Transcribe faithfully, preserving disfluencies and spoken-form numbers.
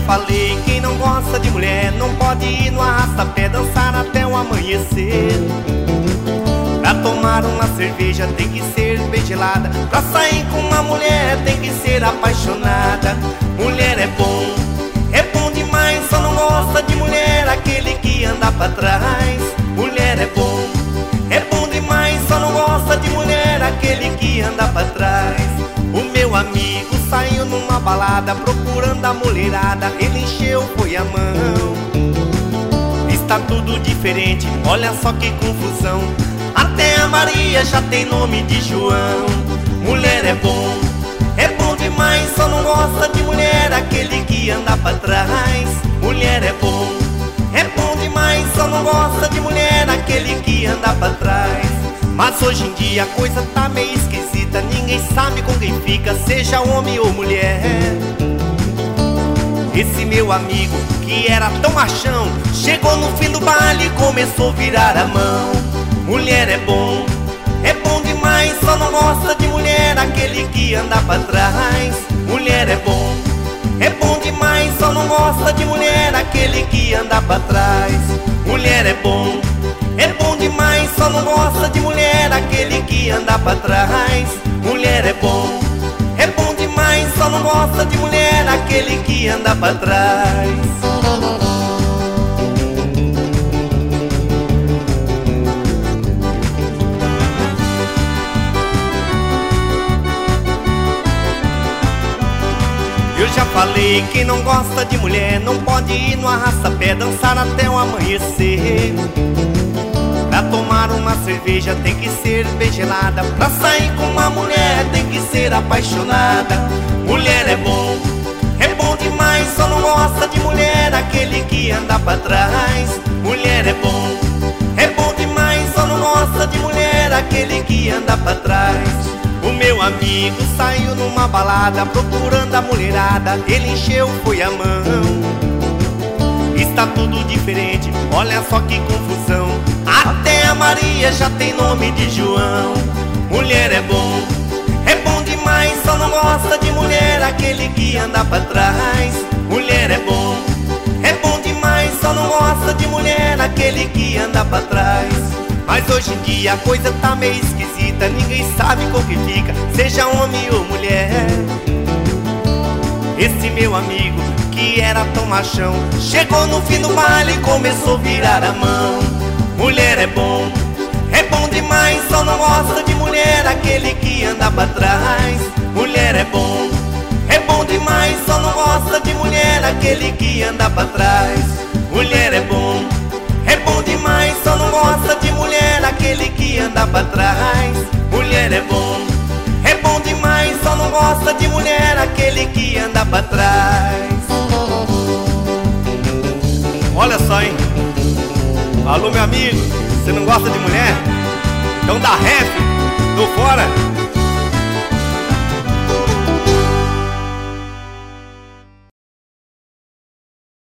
falei, quem não gosta de mulher não pode ir no arrasta-pé dançar até o amanhecer. Pra tomar uma cerveja tem que ser bem gelada, pra sair com uma mulher tem que ser apaixonada. Mulher é bom, é bom demais, só não gosta de mulher aquele que anda pra trás. Mulher é bom, é bom demais, só não gosta de mulher aquele que anda pra trás. O meu amigo saiu numa balada procurando a mulherada, ele encheu, foi a mão. Está tudo diferente, olha só que confusão, até a Maria já tem nome de João. Mulher é bom, é bom demais, só não gosta de mulher aquele que anda pra trás. Mulher é bom, é bom demais, só não gosta de mulher aquele que anda pra trás. Mas hoje em dia a coisa tá meio esquisita, ninguém sabe com quem fica, seja homem ou mulher. Esse meu amigo, que era tão machão, chegou no fim do baile e começou a virar a mão. Mulher é bom, é bom demais, só não gosta de mulher aquele que anda pra trás. Mulher é bom, é bom demais, só não gosta de mulher aquele que anda pra trás. Mulher é bom, é bom demais, só não gosta de mulher aquele que anda pra trás. Mulher é bom, é bom demais, só não gosta de mulher aquele que anda pra trás. Eu já falei, quem não gosta de mulher não pode ir no arrasta-pé dançar até o amanhecer. Pra tomar uma cerveja tem que ser bem gelada, pra sair com uma mulher tem que ser apaixonada. Mulher é bom, é bom demais, só não gosta de mulher aquele que anda pra trás. Mulher é bom, é bom demais, só não gosta de mulher aquele que anda pra trás. O meu amigo saiu numa balada procurando a mulherada, ele encheu, foi a mão. Está tudo diferente, olha só que confusão, até a Maria já tem nome de João. Mulher é bom, é bom demais, só não gosta de mulher aquele que anda pra trás. Mulher é bom, é bom demais, só não gosta de mulher aquele que anda pra trás. Mas hoje em dia a coisa tá meio esquisita, ninguém sabe com que fica, seja homem ou mulher. Esse meu amigo, que era tão machão, chegou no fim do baile e começou a virar a mão. Mulher é bom, é bom demais, só não gosta de mulher aquele que anda pra trás. Mulher é bom, é bom demais, só não gosta de mulher aquele que anda pra trás. Mulher é bom, é bom demais, só não gosta de mulher aquele que anda pra trás. Mulher é bom, é bom demais, só não gosta de mulher aquele que anda pra trás. Olha só, hein? Alô, meu amigo, você não gosta de mulher? Então dá ref, tô fora.